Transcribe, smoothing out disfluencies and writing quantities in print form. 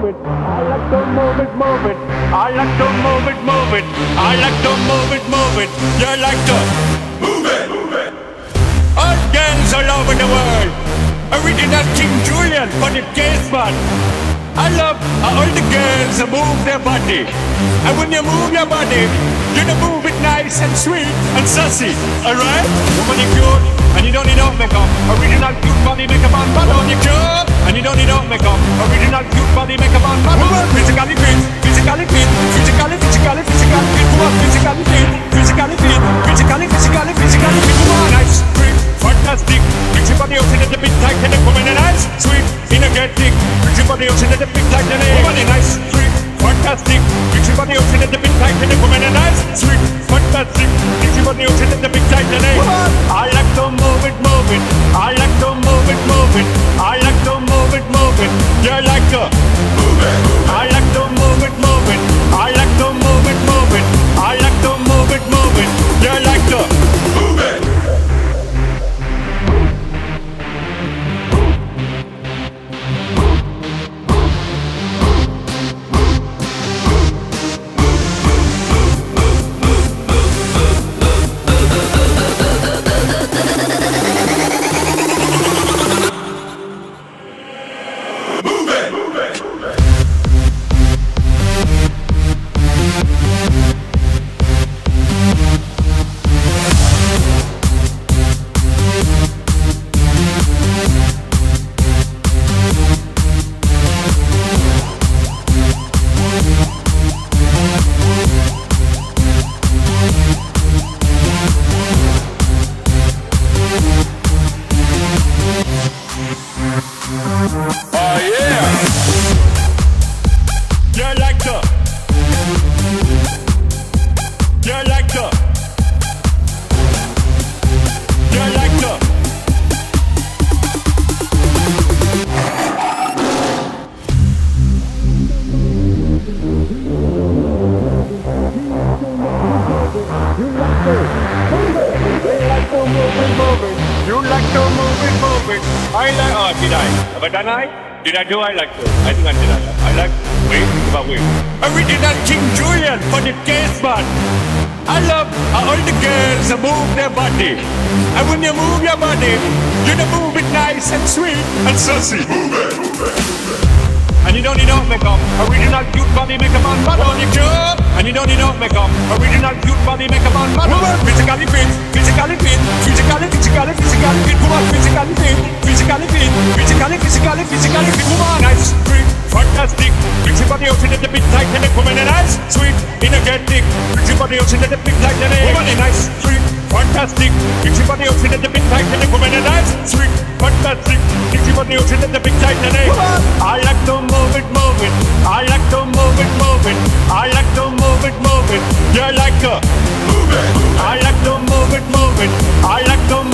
move it. I like to move it, move it. I like to move it, move it. I like to move it, move it. You like to move it, move it. All girls all over the world. Original King Julian for the case man. I love how all the girls move their body. And when you move your body, you move it nice and sweet and sassy. Alright? Woman, you cute and you don't need no makeup. Original cute body makeup on bottom. You cute and you don't need no makeup. Original cute body makeup on bottom. Physically fit, physically fit, physically fit. Woman, physically fit, physically fit, physically fit. Woman, nice, sweet, fantastic. Fix your body out in the big tight and the woman nice, sweet, energetic. Fix your body out in the big tight and the woman nice, sweet, fantastic. Fix your body out in the big tight and the woman nice, sweet, fantastic. Fix your body out in the big tight and the woman. I like to move it, move it. I like to move it, move it. I like to move it, move it. You like to move it. I like to move it, move it. I like to move it, move it. I like to move it, move it. You like to move it. Did I do? I like to. I think I did. I like. Wait, but wait. Original King Julian for the case man. I love how all the girls move their body. And when you move your body, you move it nice and sweet and sassy. Move it, move it, move it. And you don't need no makeup. Original cute body makeup on bottom. You cute. And you don't need no makeup. Original cute body makeup on bottom. Physically fit, physically fit, physically fit. Woman, physically fit, physically fit, physically fit. Woman, nice, sweet, fantastic. Fix your body out in the big tight and the woman nice, sweet, energetic. Fix your body out in the big tight and the woman nice, sweet, fantastic. Fix your body out in the big tight and the woman nice, sweet, fantastic. Fix your body out in the big tight and the woman. I like to move it, move it. I like to move it, move it. I like to move it, move it. You like to move it. I like to move it, move it. I like to